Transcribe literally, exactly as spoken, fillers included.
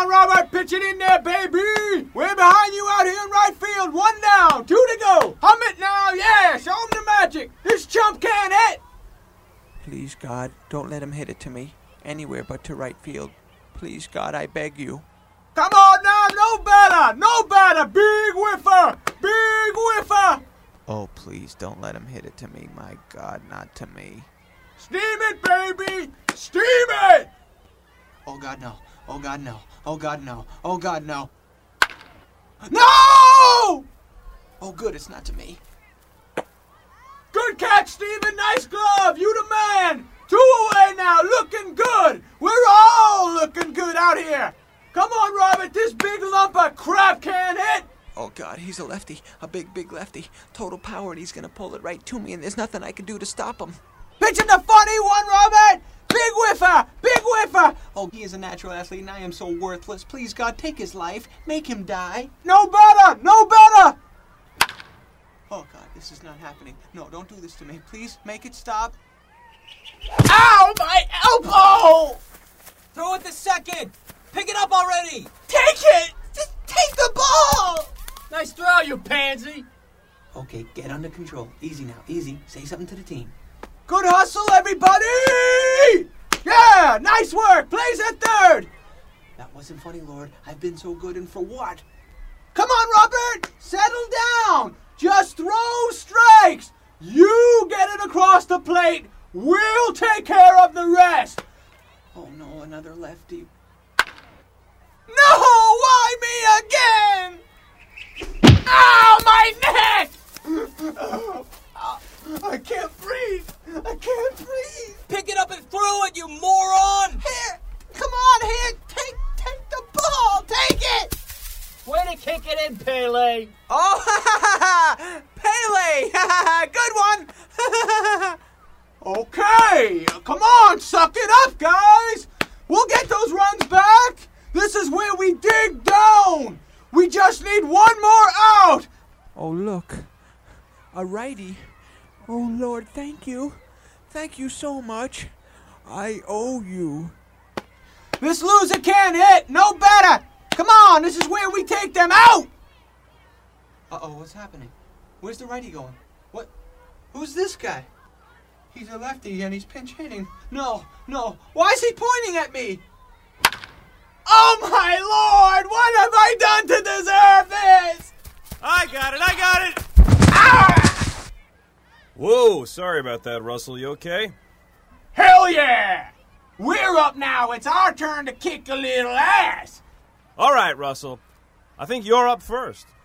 on, Robert, pitch it in there, baby! We're behind you out here in right field. One down, two to go. Hum it now, yeah, show him the magic. This chump can't hit. Please, God, don't let him hit it to me. Anywhere but to right field. Please, God, I beg you. Come on now, no better, no better. Big whiffer, big whiffer. Oh, please, don't let him hit it to me. My God, not to me. Steam it, baby, steam it. Oh, God, no. Oh, God, no. Oh, God, no. Oh, God, no. No! Oh, good, it's not to me. Good catch, Steven. Nice glove. You the man. Two away now. Looking good. We're all looking good out here. Come on, Robert. This big lump of crap can't hit. Oh, God, he's a lefty. A big, big lefty. Total power, and he's going to pull it right to me, and there's nothing I can do to stop him. Pitching the funny one, Robert. Big whiffer. Big whiffer. Oh, he is a natural athlete, and I am so worthless. Please, God, take his life. Make him die. No better. No better. Oh, God, this is not happening. No, don't do this to me. Please, make it stop. Ow, my elbow! Throw it to second. Pick it up already. Take it. Just take the ball. Nice throw, you pansy. Okay, get under control. Easy now, easy. Say something to the team. Good hustle, everybody! Yeah, nice work. Plays at third. That wasn't funny, Lord. I've been so good, and for what? Come on, Robert. Settle down. Just throw strikes. You get it across the plate. We'll take care of the rest. Oh, no, another lefty. No, why me again? Ow, my neck! Oh, I can't breathe. I can't breathe. Pick it up and throw it, you moron. Here, come on, here. Take, take the ball. Take it. Way to kick it in, Pele. Oh, ha, ha, ha, Pele! Good one! Okay, come on, suck it up, guys. We'll get those runs back. This is where we dig down. We just need one more out. Oh, look. A righty. Oh, Lord, thank you. Thank you so much. I owe you. This loser can't hit. No better. Come on, this is where we take them out. Uh-oh, what's happening? Where's the righty going? What? Who's this guy? He's a lefty and he's pinch hitting. No, no. Why is he pointing at me? Oh, my Lord. What have I done to deserve this? I got it. I got it. Ah! Whoa, sorry about that, Russell. You okay? Hell yeah. We're up now. It's our turn to kick a little ass. All right, Russell. I think you're up first.